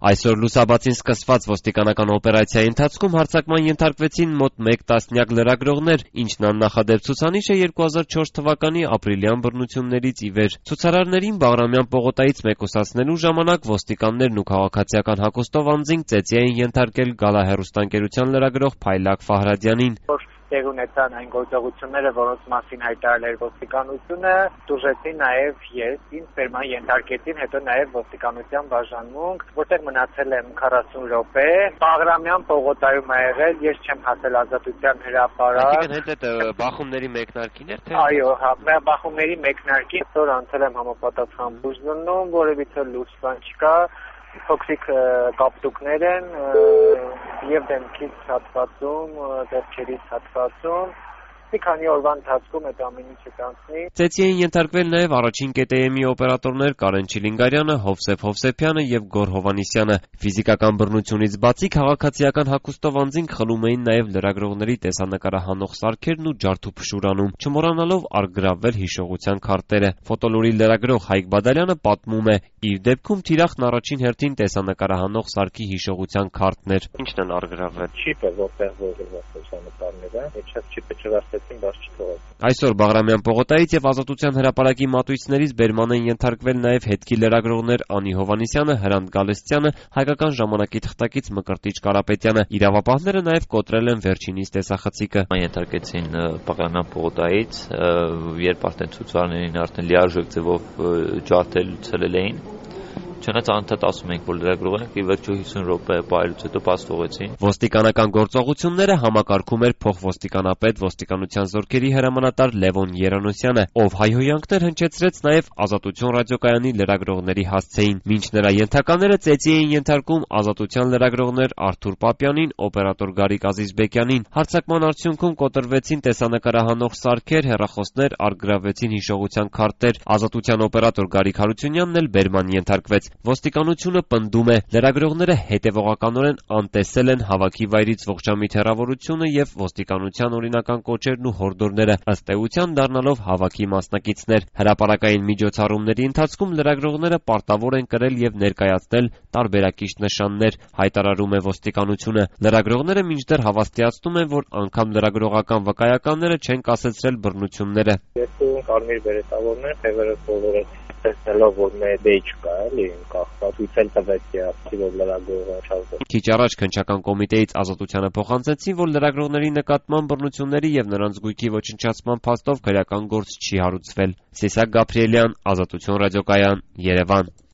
Այսօր լուսաբացին սկսված ոստիկանական օպերացիայի ընթացքում հարձակման ենթարկվեցին մոտ 1 տասնյակ լրագրողներ, ինչն աննախադեպ ցուցանիշ է 2004 թվականի ապրիլյան բռնություններից ի վեր։ Ցուցարարներին Բաղրամյան պողոտայից մեկուսացնելու ժամանակ ոստիկաններն ու քաղաքացիական հագուստով անձինք ծեծի էին ենթարկել Գալա հեռուստաընկերության լրագրող Փայլակ Ֆահրադյանին։ Տեղ ունեցան այն գործողությունները, որոնց մասին հայտարարել էր ոստիկանությունը, տուժեցին նաև ես, ինձ ֆերման ենթարկեցին, հետո նաև ոստիկանության բաժանմունք, որտեղ մնացել եմ 40 րոպե, Բաղրամյան պողոտայում ա եղել, ես չեմ հասել Ազատության հրապարակ։ Այսինքն հետ բախումների մեկնարկին էր, թե? Այո, բախումների մեկնարկին, որ անցել եմ համապատասխան բուժնում, որևիցե լուրջ բան չկա, փոքրիկ կապտուկներ են եւ դեմքից հատվածում, դեպքերից հատվածում, մի քանի օրվա ընթացքում այդ ամեն ինչը կանցնի։ Ծեծի էին ենթարկվել նաև առաջին ԿՏՄ-ի օպերատորներ Կարեն Չիլինգարյանը, Հովսեփ Հովսեփյանը եւ Գոր Հովհաննիսյանը։ Ֆիզիկական բռնությունից բացի քաղաքացիական հագուստով անձինք խլում էին նաև լրագրողների տեսանկարահանող սարքերն ու ջարդուփշուրանում, չմոռանալով առգրավվել հիշողության քարտերը։ Ֆոտոլուրի լրագրող Հայկ Բադալյանը պատմում է. իր դեպքում թիրախն առաջին հերթին տեսանկարահանող սարքի հիշողության քարտն էր։ Ինչն են առգրավվել։ Չիպը որտեղ լուսանկարները, այդ չիպը չվաստեցին, բայց չթողած։ Այսօր Բաղրամյան պողոտայից եւ Ազատության հրապարակի մատույցներից բերման են ենթարկվել նաև հետքի լրագրողներ Անի Հովհաննիսյանը, Հրանտ Գալստյանը, Հայկական ժամանակի թղթակից Մկրտիչ Կարապետյանը։ Իրավապահները նաև կոտրել են վերջինիս տեսախցիկը։ Ենթարկեցին Բաղրամյան պողոտայից, երբ արդեն ցուցարարներին արդեն լիարժեք ձևով ջարդել ցելել էին։ Չնայած անընդհատ ասում ենք, որ լրագրողներ ի վերջո 50 րոպե պահելուց հետո բաց թողեցին։ Ոստիկանական գործողությունները համակարգում էր փոխոստիկանապետ ոստիկանության զորքերի հրամանատար Լևոն Երանոսյանը, ով հայհոյանքներ հնչեցրեց նաև Ազատություն ռադիոկայանի լրագրողների հասցեին։ Մինչ նրա ենթակաները ծեծի էին ենթարկում Ազատության լրագրողներ Արթուր Պապյանին, օպերատոր Գարիկ Ազիզբեկյանին։ Հարձակման արդյունքում կոտրվեցին տեսանկարահանող սարքեր, հեռախոսներ, առգրավվեցին հիշողության քարտեր։ Ազատության օպերատոր Գարիկ Հարությունյանն էլ բերման ենթարկվեց։ Ոստիկանությունը պնդում է, լրագրողները հետևողականորեն անտեսել են հավաքի վայրից ողջամիտ հեռավորությունը եւ ոստիկանության օրինական կոչերն ու հորդորները, ըստ էության դառնալով հավաքի մասնակիցներ։ Հրապարակային միջոցառումների ընթացքում լրագրողները պարտավոր են կրել եւ ներկայացնել տարբերակիչ նշաններ, հայտարարում է ոստիկանությունը։ Լրագրողները մինչդեռ հավաստիացնում են, որ անգամ լրագրողական վկայականները չեն կասեցրել բռնությունները։ Երկու կարմիր բերետավորներ, թևերը բոլորը տեսնելով, որ մեծ չկա, էլի կախված ուցել տվեց երբի որ լրագրողը չազդել։ Քիչ առաջ քննչական կոմիտեից Ազատությանը փոխանցեցին, որ լրագրողների նկատմամբ բռնությունների եւ նրանց գույքի ոչնչացման փաստով քրեական գործ չի հարուցվել։ Սիսակ Գաբրիելյան, Ազատություն ռադիոկայան, Երևան։